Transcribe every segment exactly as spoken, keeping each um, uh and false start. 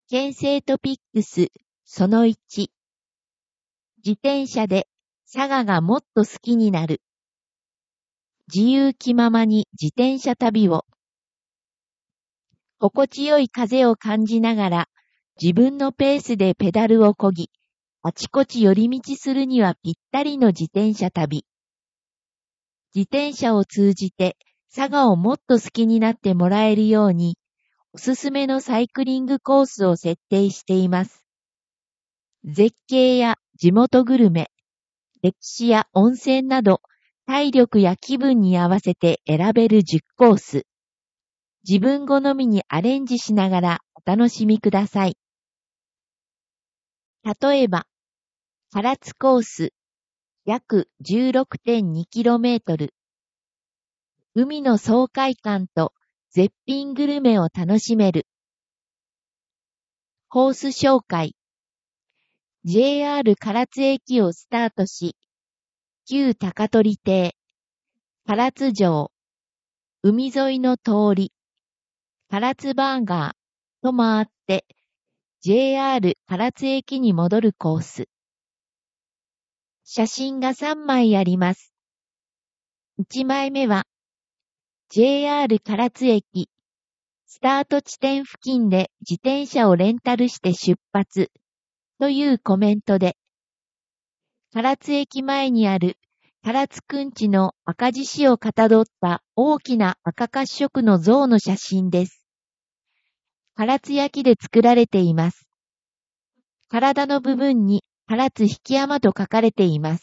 県政トピックスそのいち。自転車で佐賀がもっと好きになる。自由気ままに自転車旅を。心地よい風を感じながら自分のペースでペダルを漕ぎ、あちこち寄り道するにはぴったりの自転車旅。自転車を通じて佐賀をもっと好きになってもらえるように、おすすめのサイクリングコースを設定しています。絶景や地元グルメ、歴史や温泉など、体力や気分に合わせて選べるじゅっコース。自分好みにアレンジしながらお楽しみください。例えば、唐津コース、約 じゅうろくてんにキロメートル。海の爽快感と絶品グルメを楽しめる。コース紹介。ジェイアール 唐津駅をスタートし、旧高取邸、唐津城、海沿いの通り、唐津バーガーと回って、ジェイアール 唐津駅に戻るコース。写真がさんまいあります。いちまいめは、ジェイアール 唐津駅、スタート地点付近で自転車をレンタルして出発、というコメントで、唐津駅前にある唐津くんちの赤獅子をかたどった大きな赤褐色の像の写真です。唐津焼で作られています。体の部分に唐津引山と書かれています。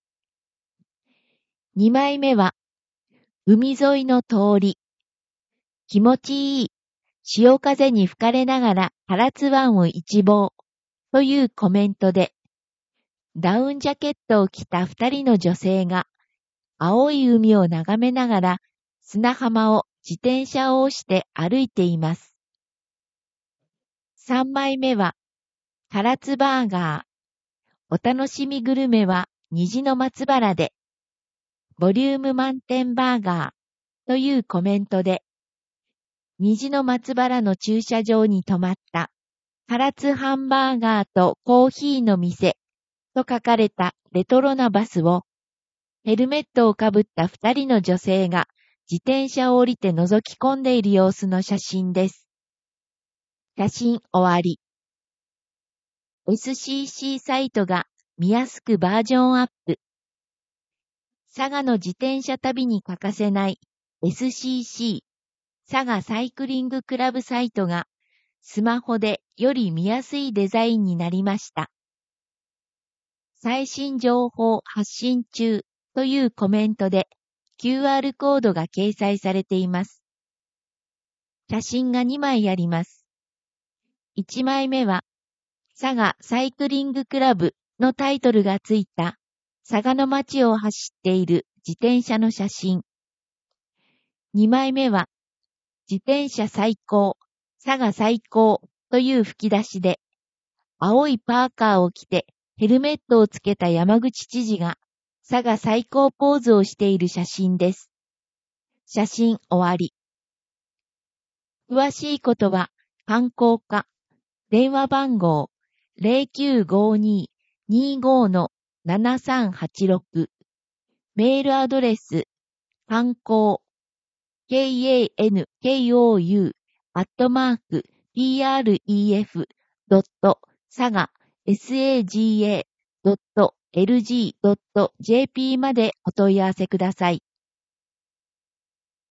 にまいめは、海沿いの通り。気持ちいい。潮風に吹かれながら唐津湾を一望。というコメントで、ダウンジャケットを着た二人の女性が、青い海を眺めながら砂浜を自転車を押して歩いています。さんまいめは、唐津バーガー。お楽しみグルメは虹の松原で、ボリューム満点バーガーというコメントで、虹の松原の駐車場に止まった唐津ハンバーガーとコーヒーの店と書かれたレトロなバスを、ヘルメットをかぶった二人の女性が自転車を降りて覗き込んでいる様子の写真です。写真終わり。エスシーシー サイトが見やすくバージョンアップ。佐賀の自転車旅に欠かせない エスシーシー 佐賀サイクリングクラブサイトがスマホでより見やすいデザインになりました。最新情報発信中というコメントで キューアール コードが掲載されています。写真がにまいあります。いちまいめは佐賀サイクリングクラブのタイトルがついた佐賀の街を走っている自転車の写真。にまいめは自転車最高、佐賀最高という吹き出しで、青いパーカーを着てヘルメットをつけた山口知事が佐賀最高ポーズをしている写真です。写真終わり。詳しいことは観光課、電話番号 ゼロきゅうごに にーご のななさんはちろく、メールアドレス観光 ケーエーエヌケーオーユー アットマーク ピーアールイーエフ ドット 佐賀 サガ ドット エルジー ドット ジェーピー までお問い合わせください。